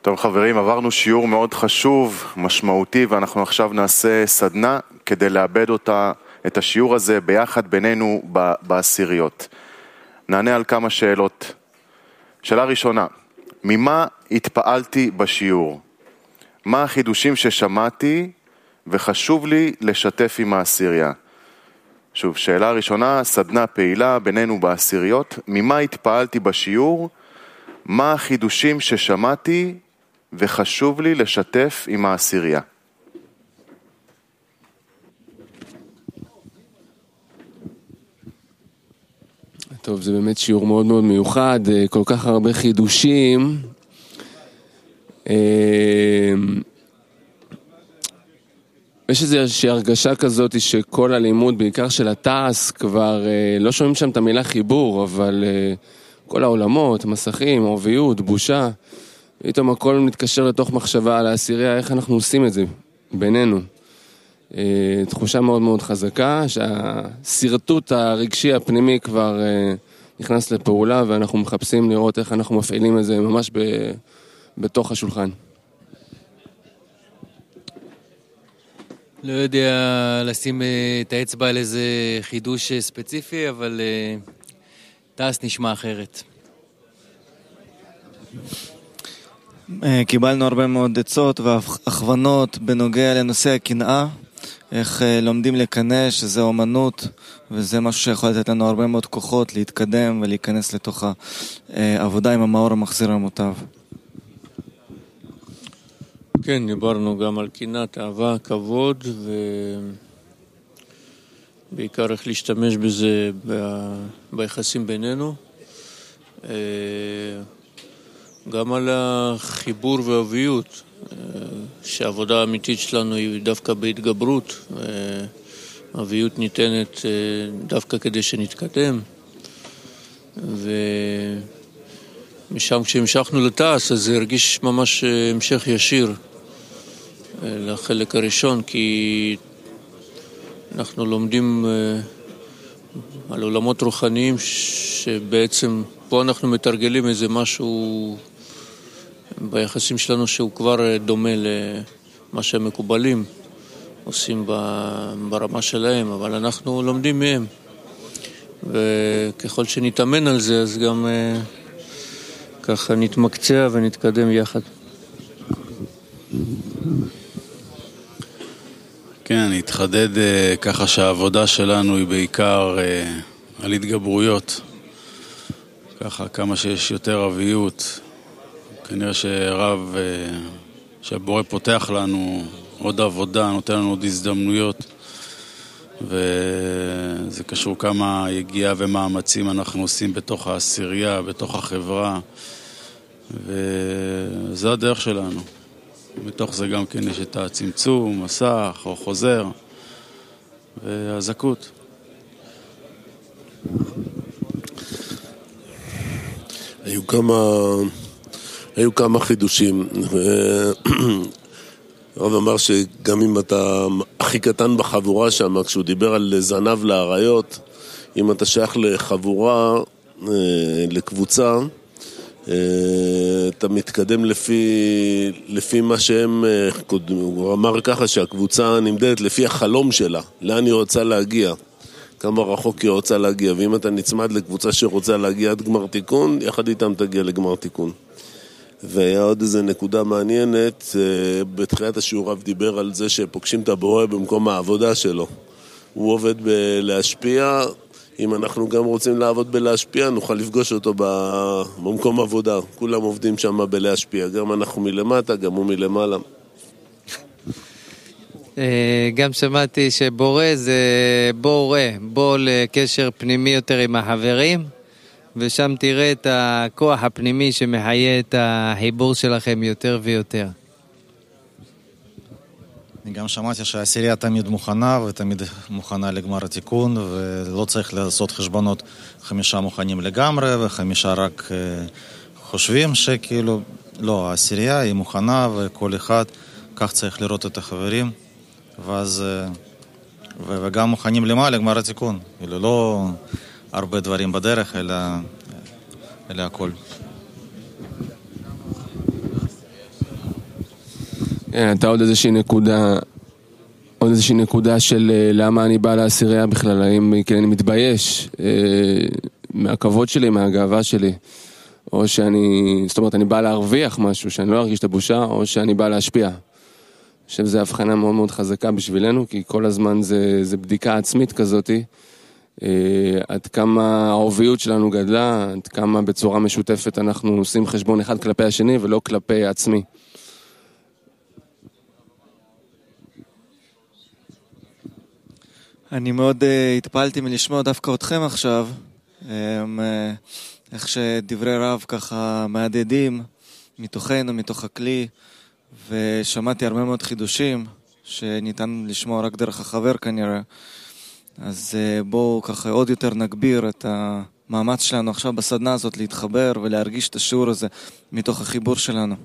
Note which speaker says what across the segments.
Speaker 1: טוב חברים, עברנו שיעור מאוד חשוב, משמעותי, ואנחנו עכשיו נעשה סדנה כדי לאבד את השיעור הזה ביחד בינינו בעשיריות. נענה על כמה שאלות. שאלה ראשונה, ממה התפעלתי בשיעור? מה החידושים ששמעתי וחשוב לי לשתף עם העשירייה? שוב, שאלה ראשונה, סדנה פעילה בינינו בעשיריות. ממה התפעלתי בשיעור? מה החידושים ששמעתי וחשוב לי לשתף עם העשירייה?
Speaker 2: טוב, זה באמת שיעור מאוד מאוד מיוחד, כל כך הרבה חידושים. יש איזושהי הרגשה כזאת שכל הלימוד, בעיקר של התעש, כבר לא שומעים שם את המילה חיבור, אבל כל העולמות, מסכים, ערביות, בושה, פתאום הכל מתקשר לתוך מחשבה על העשירייה, איך אנחנו עושים את זה בינינו. תחושה מאוד מאוד חזקה, שהסרטוט הרגשי הפנימי כבר נכנס לפעולה, ואנחנו מחפשים לראות איך אנחנו מפעילים את זה ממש בתוך השולחן.
Speaker 3: לא יודע לשים את האצבע על איזה חידוש ספציפי, אבל תעש נשמע אחרת.
Speaker 4: קיבלנו הרבה מאוד עצות והכוונות בנוגע לנושא הקנאה, איך לומדים לקנא, שזה אומנות, וזה משהו שיכול לתת לנו הרבה מאוד כוחות להתקדם ולהיכנס לתוך העבודה עם המאור המחזיר המוטב.
Speaker 5: כן, דיברנו גם על קנאת, אהבה, כבוד, ובעיקר איך להשתמש בזה ביחסים בינינו. גם על החיבור והאהביות, שהעבודה האמיתית שלנו היא דווקא בהתגברות, האהביות ניתנת דווקא כדי שנתקדם, ומשם כשהמשכנו לתעש, אז זה הרגיש ממש המשך ישיר לחלק הראשון, כי אנחנו לומדים על עולמות רוחניים שבעצם פה אנחנו מתרגלים איזה משהו ביחסים שלנו שהוא כבר דומה למה שהם מקובלים עושים ברמה שלהם, אבל אנחנו לומדים מהם, וככל שנתאמן על זה אז גם ככה נתמקצע ונתקדם יחד.
Speaker 6: כן, התחדד ככה שהעבודה שלנו היא בעיקר על התגברויות, ככה כמה שיש יותר אהביות, כנראה שהבורא פותח לנו עוד עבודה, נותן לנו עוד הזדמנויות, וזה קשור כמה יגיעה ומאמצים אנחנו עושים בתוך העשירייה, בתוך החברה, וזה הדרך שלנו. מתוך זה גם כן יש את הצמצום, מסך או חוזר והזכות.
Speaker 7: היו כמה חידושים. הרב אמר שגם אם אתה הכי קטן בחבורה שם, כשהוא דיבר על זנב לאריות, אם אתה שייך לחבורה, לקבוצה, אתה מתקדם לפי מה שהם, הוא אמר ככה שהקבוצה נמדדת לפי החלום שלה, לאן היא רוצה להגיע, כמה רחוק היא רוצה להגיע, ואם אתה נצמד לקבוצה שרוצה להגיע עד גמר תיקון, יחד איתם תגיע לגמר תיקון. והיה עוד איזו נקודה מעניינת, בתחילת השיעור רב דיבר על זה שפוגשים את הבורא במקום העבודה שלו. הוא עובד בלהשפיע, אם אנחנו גם רוצים לעבוד בלהשפיע, נוכל לפגוש אותו במקום עבודה. כולם עובדים שם בלהשפיע, גם אנחנו מלמטה, גם הוא מלמעלה.
Speaker 3: גם שמעתי שבורא זה בוא לקשר פנימי יותר עם החברים, ושם תראה את הכוח הפנימי שמחיה את החיבור שלכם יותר ויותר.
Speaker 8: אני גם שמעתי שהעשירייה תמיד מוכנה, ותמיד מוכנה לגמר התיקון, ולא צריך לעשות חשבונות 5 מוכנים לגמרי, ו5 רק חושבים שכאילו, לא, העשירייה היא מוכנה, וכל אחד כך צריך לראות את החברים, ואז, וגם מוכנים למעלה לגמר התיקון, כאילו לא הרבה דברים בדרך, אלא הכל.
Speaker 2: הייתה עוד איזושהי נקודה של למה אני בא לעשירייה בכלל, האם כי אני מתבייש מהכבוד שלי, מהגאווה שלי, או זאת אומרת, אני בא להרוויח משהו, שאני לא ארגיש את הבושה, או שאני בא להשפיע. אני חושב שזו הבחנה מאוד מאוד חזקה בשבילנו, כי כל הזמן זה בדיקה עצמית כזאת, עד כמה העוביות שלנו גדלה, עד כמה בצורה משותפת אנחנו עושים חשבון אחד כלפי השני, ולא כלפי עצמי.
Speaker 4: אני מאוד התפעלתי מלשמוע דווקא אתכם עכשיו, איך שדברי רב ככה מהדהדים מתוכנו, מתוך הכלי, ושמעתי הרבה מאוד חידושים שניתן לשמוע רק דרך החבר כנראה. אז בואו ככה עוד יותר נגביר את המאמץ שלנו עכשיו בסדנה הזאת להתחבר ולהרגיש את השיעור הזה מתוך החיבור שלנו.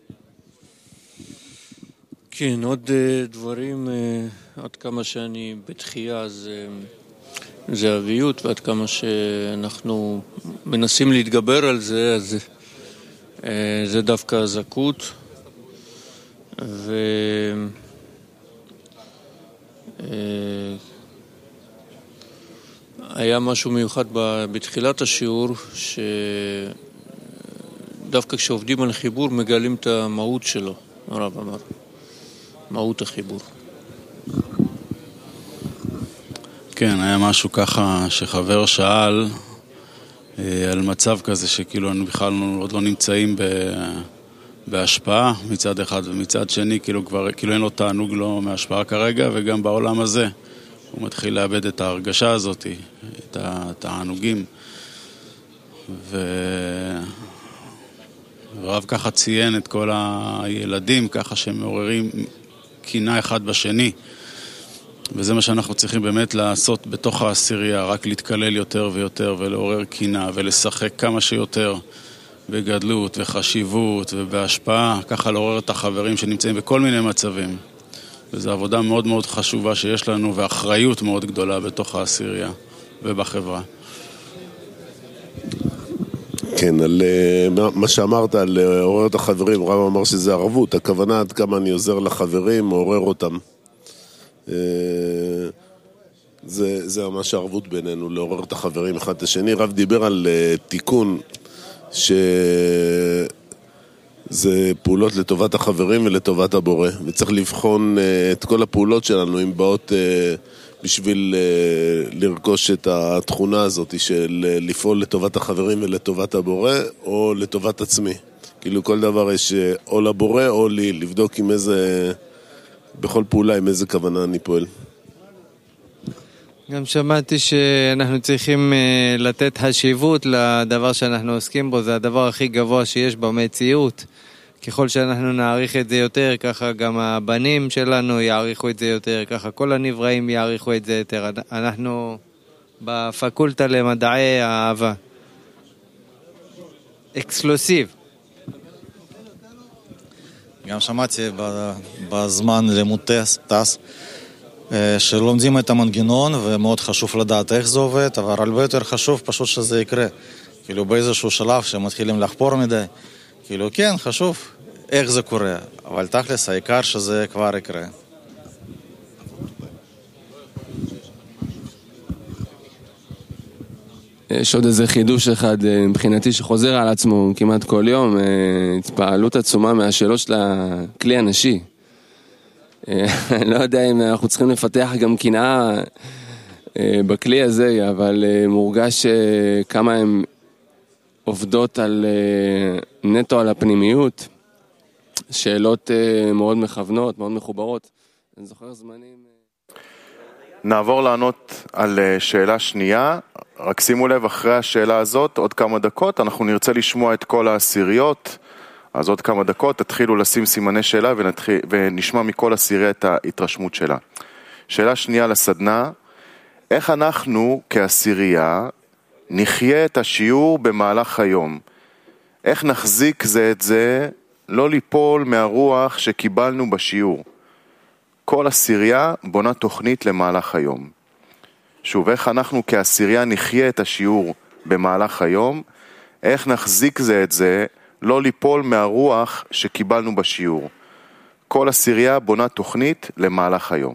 Speaker 5: כן, עוד דברים, עד כמה שאני בתחייה זה אביות, ועד כמה שאנחנו מנסים להתגבר על זה, אז זה דווקא הזכות. היה משהו מיוחד בתחילת השיעור, שדווקא כשעובדים על חיבור מגלים את המהות שלו, הרב אמר, מהות החיבור.
Speaker 6: כן, היה משהו ככה שחבר שאל על מצב כזה שכאילו אנחנו בכלל עוד לא נמצאים בהשפעה מצד אחד, ומצד שני כאילו אין לו תענוג לו מהשפעה כרגע, וגם בעולם הזה הוא מתחיל לאבד את ההרגשה הזאת, את התענוגים. ורב ככה ציין את כל הילדים ככה שהם מעוררים קינה אחד בשני, וזה מה שאנחנו צריכים באמת לעשות בתוך העשירייה, רק להתקלל יותר ויותר ולעורר קינה ולשחק כמה שיותר בגדלות וחשיבות ובהשפעה, ככה לעורר את החברים שנמצאים בכל מיני מצבים. וזו עבודה מאוד מאוד חשובה שיש לנו, ואחריות מאוד גדולה בתוך העשירייה ובחברה.
Speaker 7: כן, על מה שאמרת על עורר את החברים, רב אמר שזה ערבות, הכוונה עד כמה אני עוזר לחברים, מעורר אותם. זה ממש הערבות בינינו, לעורר את החברים אחד את השני. רב דיבר על תיקון, שזה פעולות לטובת החברים ולטובת הבורא, וצריך לבחון את כל הפעולות שלנו, אם באות בשביל לרכוש את התכונה הזאת של לפעול לטובת החברים ולטובת הבורא, או לטובת עצמי. כאילו כל דבר יש או לבורא או לי, לבדוק עם איזה, בכל פעולה עם איזה כוונה אני פועל.
Speaker 3: גם שמעתי שאנחנו צריכים לתת חשיבות לדבר שאנחנו עוסקים בו, זה הדבר הכי גבוה שיש במציאות. ככל שאנחנו נעריך את זה יותר, ככה גם הבנים שלנו יעריכו את זה יותר, ככה כל הנבראים יעריכו את זה יותר. אנחנו בפקולטה למדעי האהבה. אקסקלוסיב.
Speaker 8: גם שמעתי בזמן לימוד טס, שלומדים את המנגנון, ומאוד חשוב לדעת איך זה עובד, אבל הרבה יותר חשוב פשוט שזה יקרה. כאילו באיזשהו שלב שמתחילים לחפור מדי, כאילו כן, חשוב איך זה קורה, אבל תכלס העיקר שזה כבר יקרה.
Speaker 2: יש עוד איזה חידוש אחד מבחינתי שחוזר על עצמו כמעט כל יום, התפעלות עצומה מהשאלות של הכלי הנשי. לא יודע אם אנחנו צריכים לפתח גם קנאה בכלי הזה, אבל מורגש כמה הן עובדות על נטו על הפנימיות, שאלות מאוד מכוונות, מאוד מחוברות. אני זוכר זמנים...
Speaker 1: נעבור לענות על שאלה שנייה, רק שימו לב אחרי השאלה הזאת, עוד כמה דקות, אנחנו נרצה לשמוע את כל העשיריות, אז עוד כמה דקות תתחילו לשים סימני שאלה ונשמע מכל עשירייה את ההתרשמות שלה. שאלה שנייה לסדנה, איך אנחנו כעשירייה נחיה את השיעור במהלך היום? איך נחזיק זה את זה, לא ליפול מהרוח שקיבלנו בשיעור? כל עשירייה בונה תוכנית למהלך היום. שוב, איך אנחנו כעשירייה נחיה את השיעור במהלך היום? איך נחזיק זה את זה, לא ליפול מהרוח שקיבלנו בשיעור? כל עשירייה בונה תוכנית למהלך היום.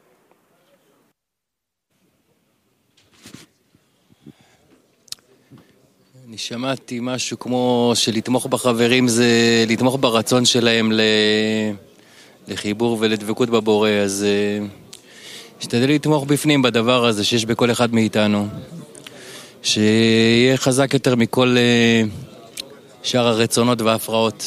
Speaker 9: אני שמעתי משהו כמו שלתמוך בחברים זה לתמוך ברצון שלהם לחיבור ולדבקות בבורא, אז השתדל לתמוך בפנים בדבר הזה שיש בכל אחד מאיתנו, שיהיה חזק יותר מכל שאר הרצונות וההפרעות.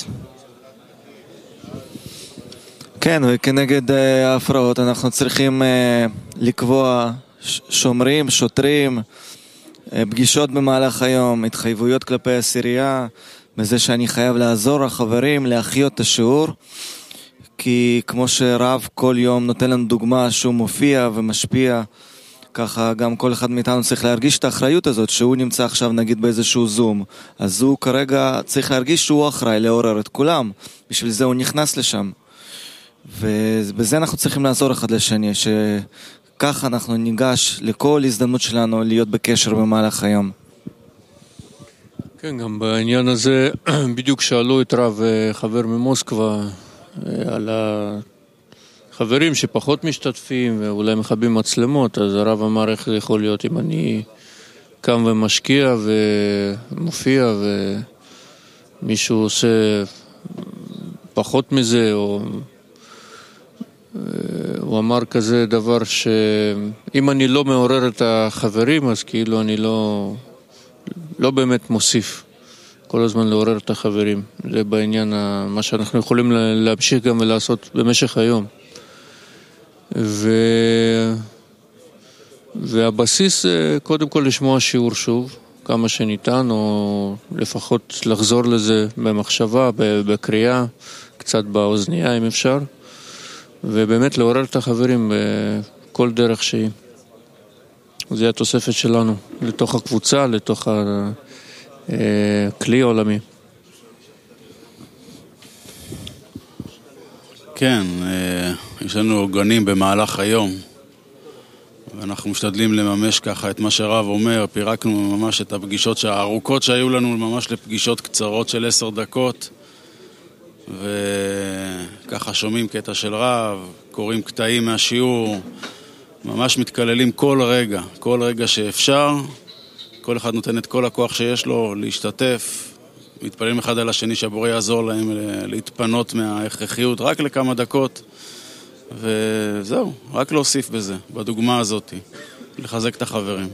Speaker 4: כן, וכנגד ההפרעות אנחנו צריכים לקבוע שומרים, שוטרים, פגישות במהלך היום, התחייבויות כלפי עשירייה, בזה שאני חייב לעזור לחברים להחיות את השיעור, כי כמו שרב כל יום נותן לנו דוגמה שהוא מופיע ומשפיע, ככה גם כל אחד מאיתנו צריך להרגיש את האחריות הזאת, שהוא נמצא עכשיו נגיד באיזשהו זום, אז הוא כרגע צריך להרגיש שהוא אחראי לעורר את כולם, בשביל זה הוא נכנס לשם. ובזה אנחנו צריכים לעזור אחד לשני, שככה אנחנו ניגש לכל הזדמנות שלנו להיות בקשר במהלך היום.
Speaker 5: כן, גם בעניין הזה בדיוק שאלו את רב חבר ממוסקבה על החברים שפחות משתתפים ואולי מכבים מצלמות, אז הרב אמר איך זה יכול להיות אם אני קם ומשקיע ומופיע ומישהו עושה פחות מזה, או הוא אמר כזה דבר שאם אני לא מעורר את החברים אז כאילו אני לא באמת מוסיף כל הזמן לעורר את החברים. זה בעניין מה שאנחנו יכולים להמשיך גם ולעשות במשך היום. והבסיס קודם כל לשמוע שיעור שוב כמה שניתן, או לפחות לחזור לזה במחשבה, בקריאה, קצת באוזנייה אם אפשר, ובאמת לעורר את החברים בכל דרך שהיא. זה התוספת שלנו לתוך הקבוצה, לתוך הכלי העולמי.
Speaker 6: כן, יש לנו עוגנים במהלך היום, ואנחנו משתדלים לממש ככה את מה שרב אומר. פירקנו ממש את הפגישות הארוכות שהיו לנו ממש לפגישות קצרות של 10 דקות, וככה שומעים קטע של רב, קוראים קטעים מהשיעור, ממש מתקללים כל רגע שאפשר, כל אחד נותן את כל הכוח שיש לו להשתתף, מתפללים אחד על השני שהבורא יעזור להם להתפנות מההכרחיות רק לכמה דקות, וזהו, רק להוסיף בזה, בדוגמה הזאת, לחזק את החברים.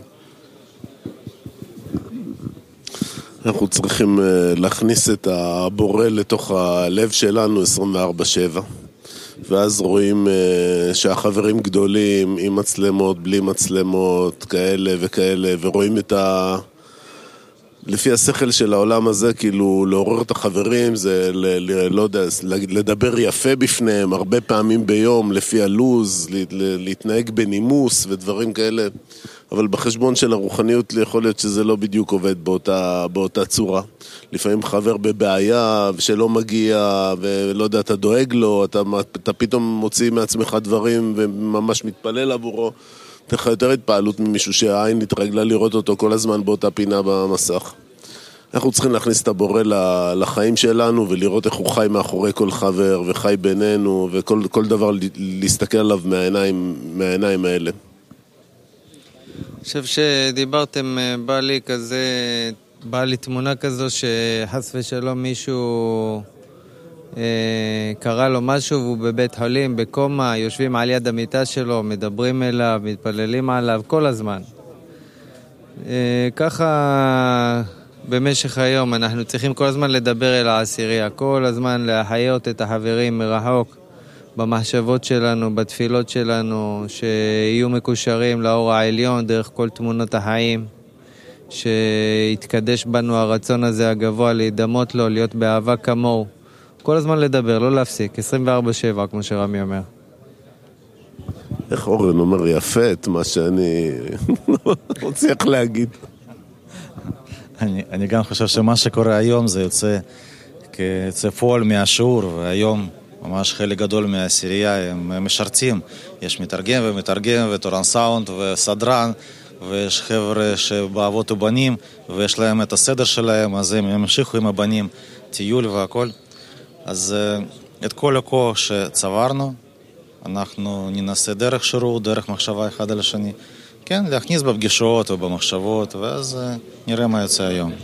Speaker 7: אנחנו צריכים להכניס את הבורא לתוך הלב שלנו 24/7, ואז רואים שהחברים גדולים עם מצלמות, בלי מצלמות, כאלה וכאלה, ורואים את לפי השכל של העולם הזה, כאילו לעורר את החברים זה לא יודע, לדבר יפה בפניהם הרבה פעמים ביום לפי הלוז, להתנהג בנימוס ודברים כאלה, אבל בחשבון של הרוחניות יכול להיות שזה לא בדיוק עובד באותה צורה. לפעמים חבר בבעיה שלא מגיע ולא יודע, אתה דואג לו, אתה פתאום מוציא מעצמך דברים וממש מתפלל עבורו, תלך יותר התפעלות ממישהו שהעין התרגלה לראות אותו כל הזמן באותה פינה במסך. אנחנו צריכים להכניס את הבורא לחיים שלנו ולראות איך הוא חי מאחורי כל חבר וחי בינינו, וכל דבר להסתכל עליו מהעיניים האלה.
Speaker 3: אני חושב שדיברתם, בא לי תמונה כזו שחס ושלום מישהו קרה לו משהו והוא בבית חולים, בקומה, יושבים על יד המיטה שלו, מדברים אליו, מתפללים עליו כל הזמן. ככה במשך היום אנחנו צריכים כל הזמן לדבר אל העשירייה, כל הזמן להחיות את החברים מרחוק, במחשבות שלנו, בתפילות שלנו, שיהיו מקושרים לאור העליון דרך כל תמונות החיים, שיתקדש בנו הרצון הזה הגבוה להידמות לו, להיות באהבה כמוהו. כל הזמן לדבר, לא להפסיק, 24/7 כמו שרמי אומר.
Speaker 7: איך אורן אומר יפה את מה שאני רוצה להגיד.
Speaker 8: אני גם חושב שמה שקורה היום זה יוצא כפועל מהשיעור, והיום ממש חלק גדול מהעשירייה הם משרתים. יש מתרגם וטורן סאונד וסדרן, ויש חבר'ה שבאבות ובנים, ויש להם את הסדר שלהם, אז הם ימשיכו עם הבנים, טיול והכל. אז את כל הכוח שצברנו, אנחנו ננסה דרך שירות, דרך מחשבה אחד על השני, כן, להכניס בפגישות או במחשבות, ואז נראה מה יוצא היום.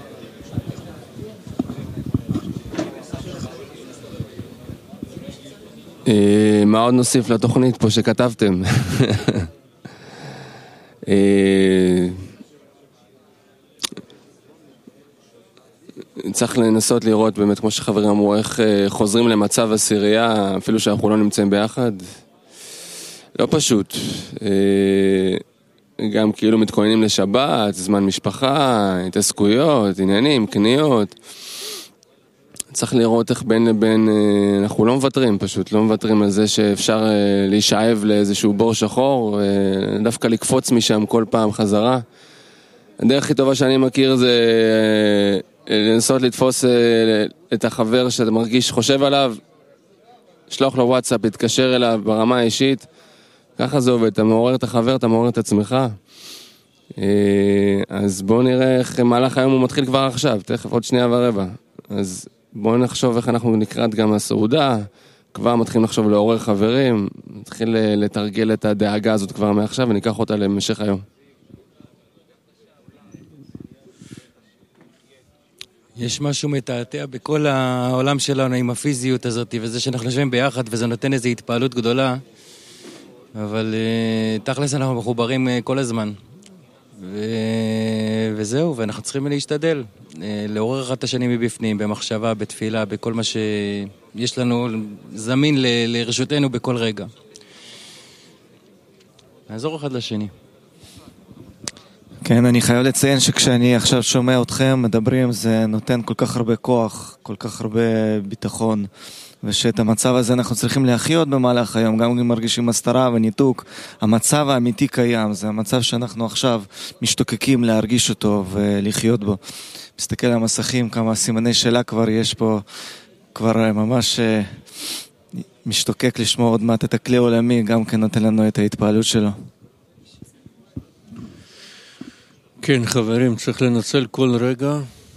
Speaker 2: מה עוד נוסיף לתוכנית פה שכתבתם? צריך לנסות לראות באמת, כמו שחברים אמרו, איך חוזרים למצב הסירייה, אפילו שאנחנו לא נמצאים ביחד. לא פשוט. גם כאילו מתכוננים לשבת, זמן משפחה, התעסקויות, עניינים, קניות. צריך לראות איך בין לבין, אנחנו לא מוותרים פשוט, לא מוותרים על זה שאפשר להישאב לאיזשהו בור שחור, דווקא לקפוץ משם כל פעם חזרה. הדרך הכי טובה שאני מכיר זה לנסות לתפוס את החבר שאתה מרגיש חושב עליו, שלוח לו וואטסאפ, להתקשר אליו ברמה האישית, ככה זה עובד, אתה מעורר את החבר, אתה מעורר את עצמך. אז בואו נראה איך מהלך היום הוא מתחיל כבר עכשיו, תכף עוד שנייה ורבע. אז בואו נחשוב איך אנחנו נקראת גם הסעודה, כבר מתחילים לחשוב לעורר חברים, נתחיל לתרגל את הדאגה הזאת כבר מעכשיו וניקח אותה למשך היום.
Speaker 9: יש משהו מתעתע בכל העולם שלנו עם הפיזיות הזאת, וזה שאנחנו יושבים ביחד, וזה נותן איזו התפעלות גדולה, אבל תכלס אנחנו מחוברים כל הזמן. וזהו, ואנחנו צריכים להשתדל, לעורר אחד את השני מבפנים, במחשבה, בתפילה, בכל מה שיש לנו זמין לרשותנו בכל רגע. נעזור אחד לשני.
Speaker 4: כן, אני חייב לציין שכשאני עכשיו שומע אתכם מדברים, זה נותן כל כך הרבה כוח, כל כך הרבה ביטחון, ושאת המצב הזה אנחנו צריכים להחיות במהלך היום, גם אם מרגישים הסתרה וניתוק. המצב האמיתי קיים, זה המצב שאנחנו עכשיו משתוקקים להרגיש אותו ולחיות בו. מסתכל על המסכים, כמה סימני שאלה כבר יש פה, כבר ממש משתוקק לשמוע עוד מעט את הכלי העולמי, גם כן נותן לנו את ההתפעלות שלו.
Speaker 5: כן, חברים, צריך לנצל כל רגע.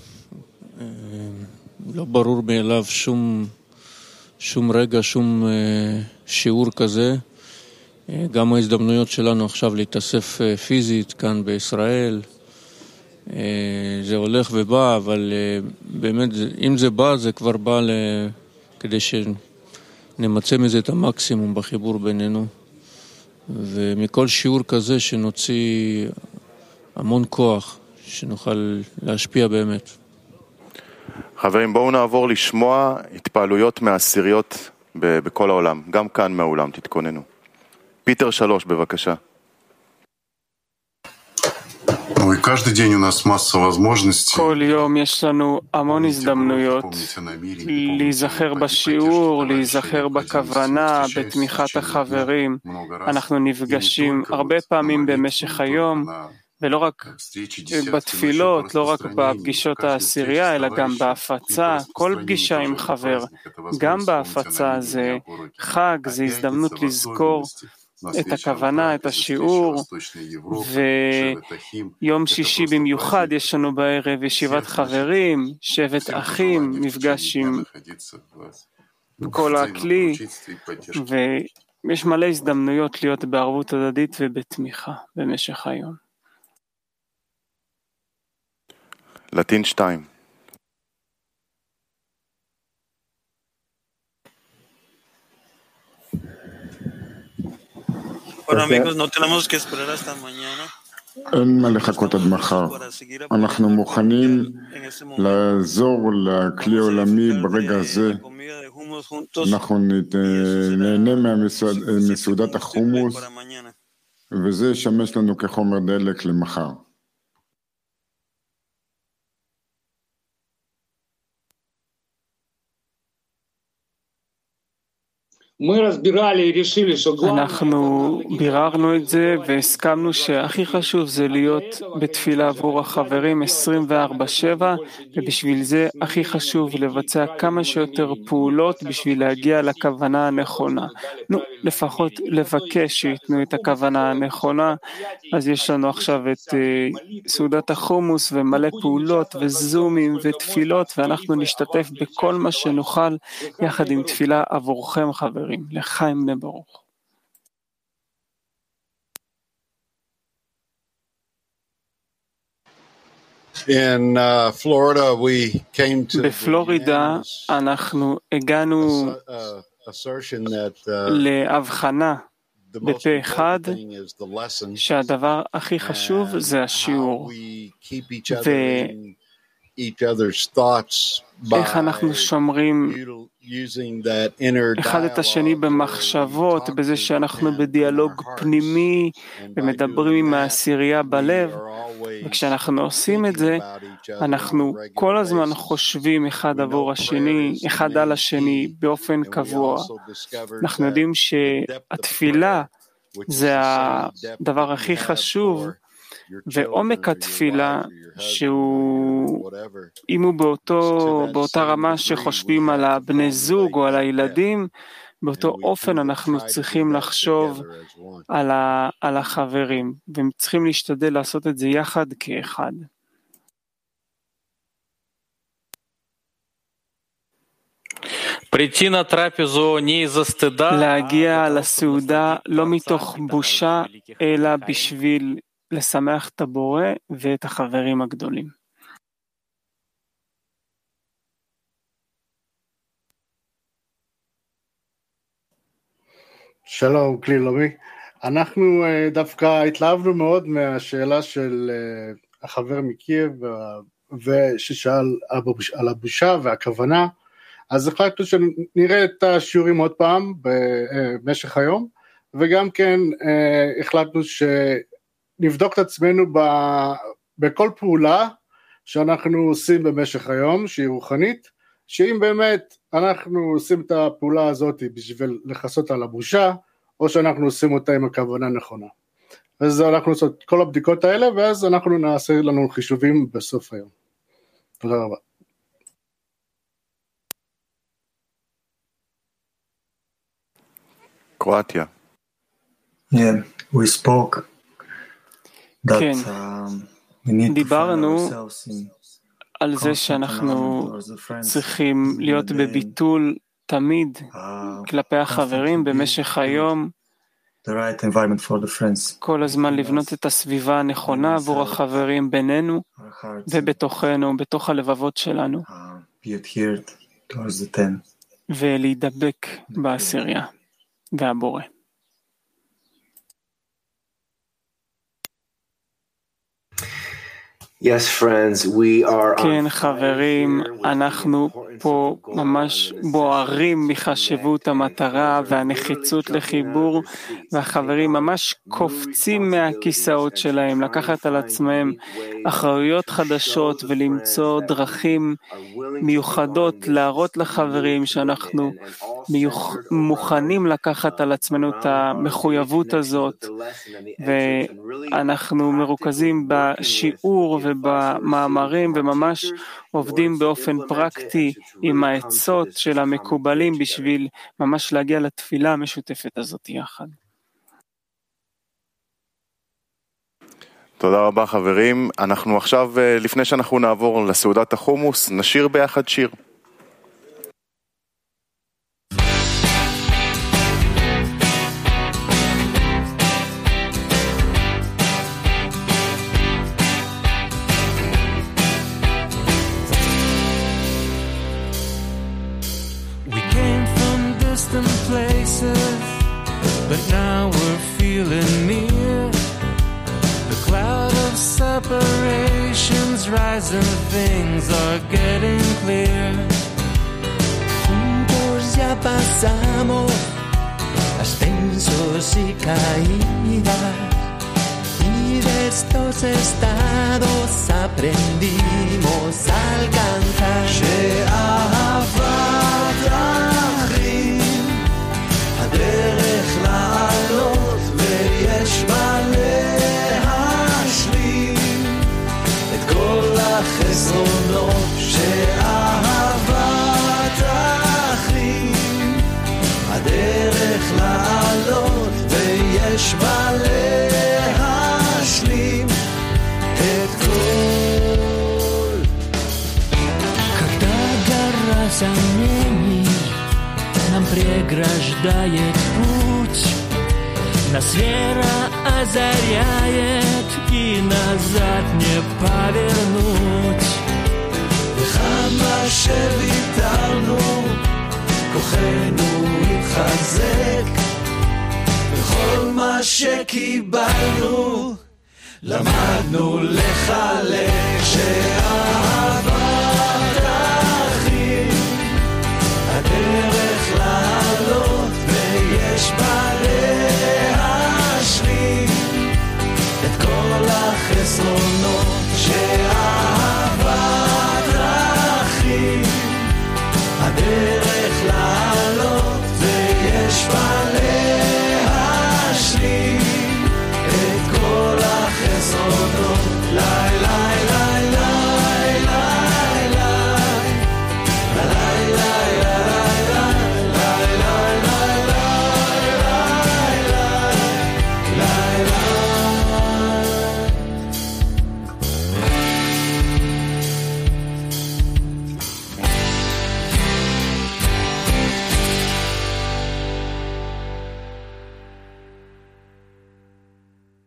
Speaker 5: לא ברור מאליו שום רגע, שום שיעור כזה. גם ההזדמנויות שלנו עכשיו להתאסף פיזית כאן בישראל. זה הולך ובא, אבל באמת, אם זה בא, זה כבר בא כדי שנמצא מזה את המקסימום בחיבור בינינו. ומכל שיעור כזה שנוציא המון כוח, שנוכל להשפיע באמת.
Speaker 1: חברים, בואו נעבור לשמוע התפעלויות מהעשיריות בכל העולם, גם כאן מהעולם, תתכוננו. פיטר 3, בבקשה.
Speaker 10: כל יום יש לנו המון הזדמנויות להיזכר בשיעור, להיזכר בכוונה, בתמיכת החברים. אנחנו נפגשים הרבה פעמים במשך היום, ולא רק בתפילות, לא רק בפגישות העשירייה, אלא גם בהפצה. כל פגישה עם חבר, גם בהפצה זה חג, זה הזדמנות לזכור את הכוונה, את השיעור, ויום שישי במיוחד יש לנו בערב ישיבת חברים, שבט אחים, מפגש עם כל הכלי, ויש מלא הזדמנויות להיות בערבות הדדית ובתמיכה במשך היום.
Speaker 1: לטין 2.
Speaker 11: Bueno amigos, no tenemos que esperar hasta mañana.
Speaker 12: אין מה לחכות עד מחר. אנחנו מוכנים לעזור לכלי העולמי ברגע הזה. אנחנו נהנה מסעודת החומוס, וזה ישמש לנו כחומר דלק למחר.
Speaker 10: אנחנו ביררנו את זה והסכמנו שהכי חשוב זה להיות בתפילה עבור החברים 24/7, ובשביל זה הכי חשוב לבצע כמה שיותר פעולות בשביל להגיע לכוונה הנכונה. לפחות לבקש שיתנו את הכוונה הנכונה. אז יש לנו עכשיו את סעודת החומוס ומלא פעולות וזומים ותפילות, ואנחנו נשתתף בכל מה שנוכל יחד עם תפילה עבורכם חברים. לחיים בני ברוך. בפלורידה אנחנו הגענו להבחנה בפה אחד שהדבר הכי חשוב זה השיעור, ואיך אנחנו שומרים אחד את השני במחשבות, בזה שאנחנו בדיאלוג פנימי ומדברים עם העשירייה בלב. וכשאנחנו עושים את זה, אנחנו כל הזמן חושבים אחד עבור השני, אחד על השני באופן קבוע. אנחנו יודעים שהתפילה זה הדבר הכי חשוב, ועומק התפילה שהוא, אם הוא באותה רמה שחושבים על הבני זוג או על הילדים, באותו אופן אנחנו צריכים לחשוב על החברים, וצריכים להשתדל לעשות את זה יחד כאחד. להגיע לסעודה לא מתוך בושה, אלא בשביל לשמח את הבורא ואת החברים הגדולים.
Speaker 13: שלום, כלי לומי. אנחנו דווקא התלהבנו מאוד מהשאלה של החבר מקייב, וששאל על הבושה והכוונה, אז החלטנו שנראה את השיעורים עוד פעם במשך היום, וגם כן החלטנו שנבדוק את עצמנו בכל פעולה שאנחנו עושים במשך היום, שהיא רוחנית, שאם באמת אנחנו עושים את הפעולה הזאת בשביל לחסות על הבושה, או שאנחנו עושים אותה עם הכוונה נכונה. אז אנחנו עושים את כל הבדיקות האלה, ואז אנחנו נעשה לנו חישובים בסוף היום. תודה רבה.
Speaker 1: קרואטיה.
Speaker 14: Yeah, we spoke that
Speaker 10: כן.
Speaker 14: We need to
Speaker 10: דיברנו
Speaker 14: find ourselves in
Speaker 10: על זה שאנחנו צריכים להיות בביטול תמיד כלפי החברים במשך היום,
Speaker 14: the right environment for the friends.
Speaker 10: כל הזמן לבנות את הסביבה הנכונה עבור החברים בינינו ובתוכנו, בתוך הלבבות שלנו,
Speaker 14: Be adhered towards the 10.
Speaker 10: ולהידבק בעשירייה והבורא.
Speaker 15: Yes, friends, we are
Speaker 10: כן, חברים, אנחנו פה ממש בוערים מחשיבות המטרה והנחיצות לחיבור, והחברים ממש קופצים מהכיסאות שלהם, לקחת על עצמם אחריות חדשות ולמצוא דרכים מיוחדות להראות לחברים שאנחנו מוכנים לקחת על עצמנו את המחויבות הזאת, ואנחנו מרוכזים בשיעור ובמאמרים וממש עובדים באופן פרקטי עם העצות של המקובלים בשביל ממש להגיע לתפילה המשותפת הזאת יחד.
Speaker 1: תודה רבה חברים. אנחנו עכשיו, לפני שאנחנו נעבור לסעודת החומוס, נשיר ביחד שיר.
Speaker 16: Places, but now we're feeling near. The cloud of separations rising, things are getting clear.
Speaker 17: Juntos ya pasamos ascensos y caídas, y de estos estados aprendimos a alcanzar.
Speaker 16: нам преграждает путь. Нас вера озаряет, и назад не повернуть. וכמה שוויתרנו, כוחנו התחזק, וכל מה שקיבלנו, למדנו לחלק.